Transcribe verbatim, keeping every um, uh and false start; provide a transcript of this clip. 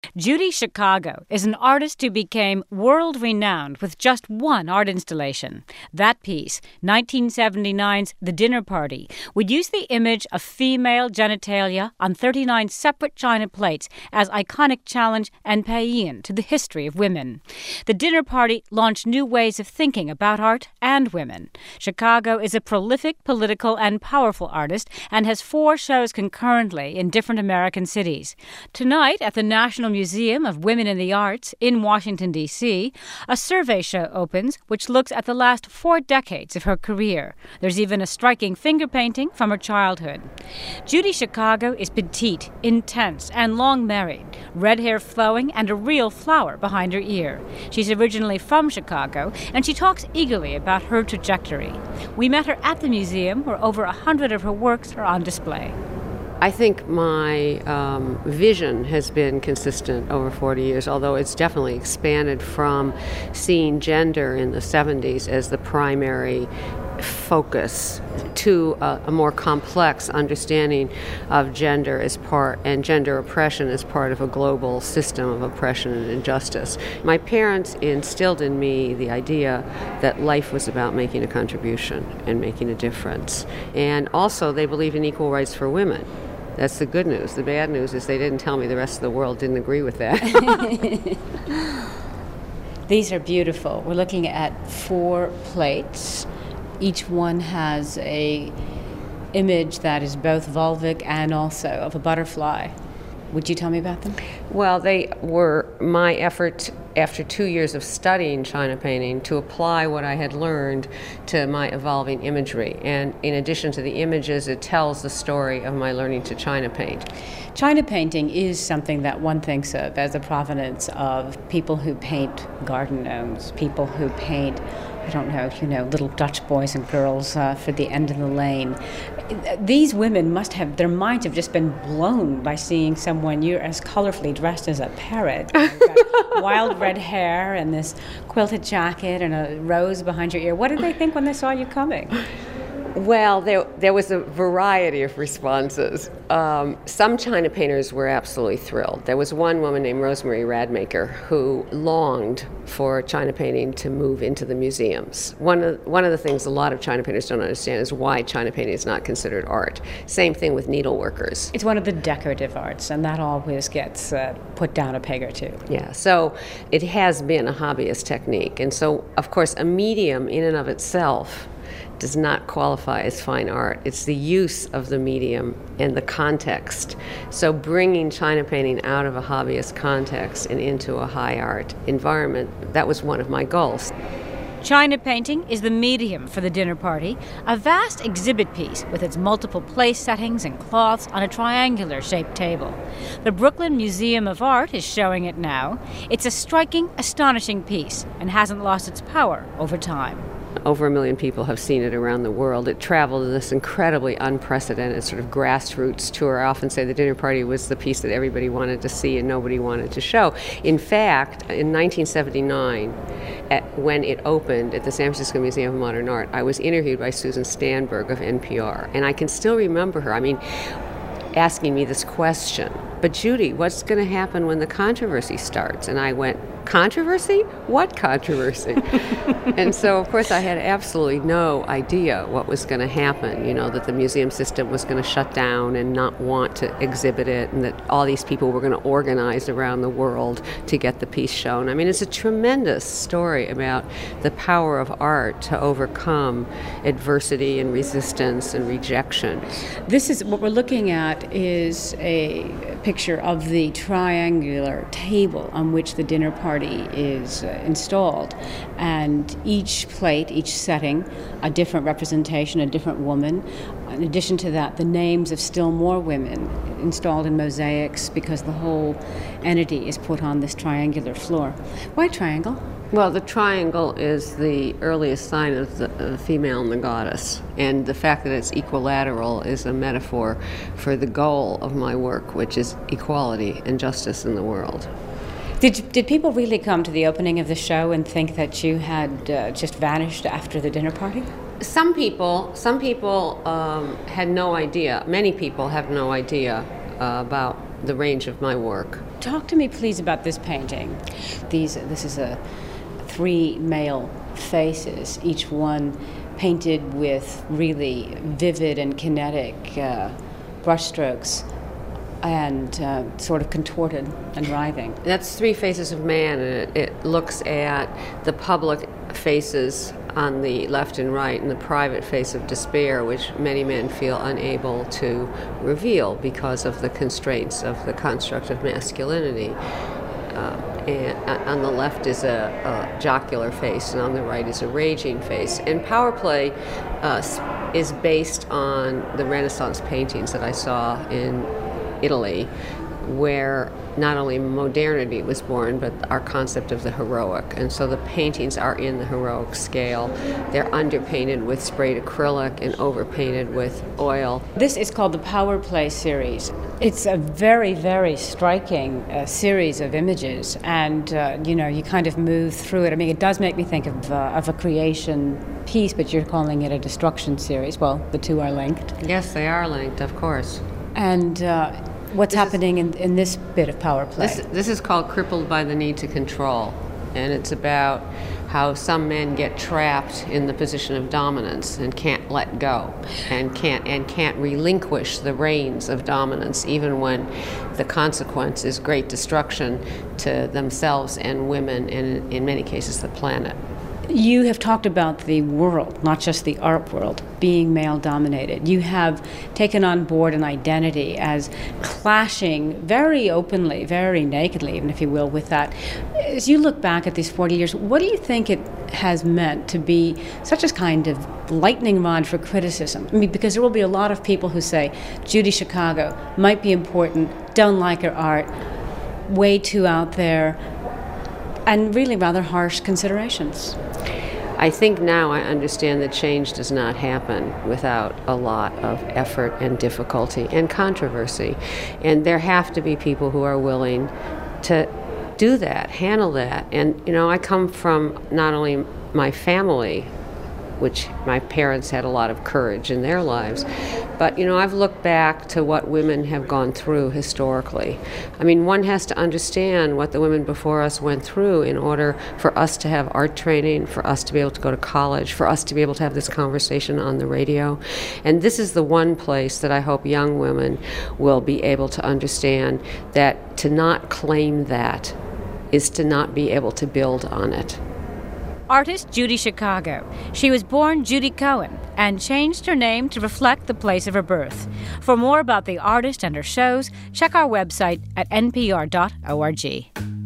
Judy Chicago is an artist who became world-renowned with just one art installation. That piece, nineteen seventy-nine's The Dinner Party, would use the image of female genitalia on thirty-nine separate china plates as iconic challenge and paean to the history of women. The Dinner Party launched new ways of thinking about art and women. Chicago is a prolific, political, and powerful artist and has four shows concurrently in different American cities. Tonight, at the National Museum of Women in the Arts in Washington, D C, a survey show opens which looks at the last four decades of her career. There's even a striking finger painting from her childhood. Judy Chicago is petite, intense, and long married, red hair flowing and a real flower behind her ear. She's originally from Chicago, and she talks eagerly about her trajectory. We met her at the museum, where over a hundred of her works are on display. I think my um, vision has been consistent over forty years, although it's definitely expanded from seeing gender in the seventies as the primary focus to a, a more complex understanding of gender as part and gender oppression as part of a global system of oppression and injustice. My parents instilled in me the idea that life was about making a contribution and making a difference. And also they believe in equal rights for women. That's the good news. The bad news is they didn't tell me the rest of the world didn't agree with that. These are beautiful. We're looking at four plates. Each one has a image that is both vulvic and also of a butterfly. Would you tell me about them? Well, they were my effort after two years of studying China painting to apply what I had learned to my evolving imagery. And in addition to the images, it tells the story of my learning to China paint. China painting is something that one thinks of as a provenance of people who paint garden gnomes, people who paint, I don't know, you know, little Dutch boys and girls uh, for the end of the lane. These women must have, their minds have just been blown by seeing someone you're as colorfully dressed as a parrot. You've got wild red hair and this quilted jacket and a rose behind your ear. What did they think when they saw you coming? Well, there there was a variety of responses. Um, some China painters were absolutely thrilled. There was one woman named Rosemary Radmacher who longed for China painting to move into the museums. One of, one of the things a lot of China painters don't understand is why China painting is not considered art. Same thing with needleworkers. It's one of the decorative arts, and that always gets uh, put down a peg or two. Yeah, so it has been a hobbyist technique. And so, of course, a medium in and of itself does not qualify as fine art. It's the use of the medium and the context. So bringing China painting out of a hobbyist context and into a high art environment, that was one of my goals. China painting is the medium for the dinner party, a vast exhibit piece with its multiple place settings and cloths on a triangular-shaped table. The Brooklyn Museum of Art is showing it now. It's a striking, astonishing piece and hasn't lost its power over time. Over a million people have seen it around the world. It traveled in this incredibly unprecedented sort of grassroots tour. I often say the dinner party was the piece that everybody wanted to see and nobody wanted to show. In fact, in nineteen seventy-nine, at, when it opened at the San Francisco Museum of Modern Art, I was interviewed by Susan Stanberg of N P R. And I can still remember her. I mean, asking me this question, but Judy, what's going to happen when the controversy starts? And I went, controversy? What controversy? And so, of course, I had absolutely no idea what was going to happen, you know, that the museum system was going to shut down and not want to exhibit it, and that all these people were going to organize around the world to get the piece shown. I mean, it's a tremendous story about the power of art to overcome adversity and resistance and rejection. This is, what we're looking at is a picture of the triangular table on which the dinner party is uh, installed, and each plate, each setting, a different representation, a different woman. In addition to that, the names of still more women installed in mosaics, because the whole entity is put on this triangular floor. Why triangle? Well, the triangle is the earliest sign of the, of the female and the goddess, and the fact that it's equilateral is a metaphor for the goal of my work, which is equality and justice in the world. Did did people really come to the opening of the show and think that you had uh, just vanished after the dinner party? Some people, some people um, had no idea. Many people have no idea uh, about the range of my work. Talk to me, please, about this painting. These, this is a three male faces, each one painted with really vivid and kinetic uh, brushstrokes and uh, sort of contorted and writhing. That's Three Faces of Man, and it, it looks at the public faces on the left and right and the private face of despair, which many men feel unable to reveal because of the constraints of the construct of masculinity. Uh, and on the left is a, a jocular face, and on the right is a raging face. And Power Play uh, is based on the Renaissance paintings that I saw in Italy, where not only modernity was born, but our concept of the heroic. And so the paintings are in the heroic scale. They're underpainted with sprayed acrylic and overpainted with oil. This is called the Power Play series. It's a very, very striking uh, series of images, and uh, you know, you kind of move through it. I mean, it does make me think of, uh, of a creation piece, but you're calling it a destruction series. Well, the two are linked. Yes, they are linked, of course. And uh, what's this happening is, in, in this bit of Power Play? This, this is called Crippled by the Need to Control, and it's about how some men get trapped in the position of dominance and can't let go, and can't and can't relinquish the reins of dominance, even when the consequence is great destruction to themselves and women, and in many cases the planet. You have talked about the world, not just the art world, being male-dominated. You have taken on board an identity as clashing very openly, very nakedly, even if you will, with that. As you look back at these forty years, what do you think it has meant to be such a kind of lightning rod for criticism? I mean, because there will be a lot of people who say, Judy Chicago might be important, don't like her art, way too out there, and really rather harsh considerations. I think now I understand that change does not happen without a lot of effort and difficulty and controversy. And there have to be people who are willing to do that, handle that. And, you know, I come from not only my family, which my parents had a lot of courage in their lives, but, you know, I've looked back to what women have gone through historically. I mean, one has to understand what the women before us went through in order for us to have art training, for us to be able to go to college, for us to be able to have this conversation on the radio. And this is the one place that I hope young women will be able to understand that to not claim that is to not be able to build on it. Artist Judy Chicago. She was born Judy Cohen and changed her name to reflect the place of her birth. For more about the artist and her shows, check our website at n p r dot org.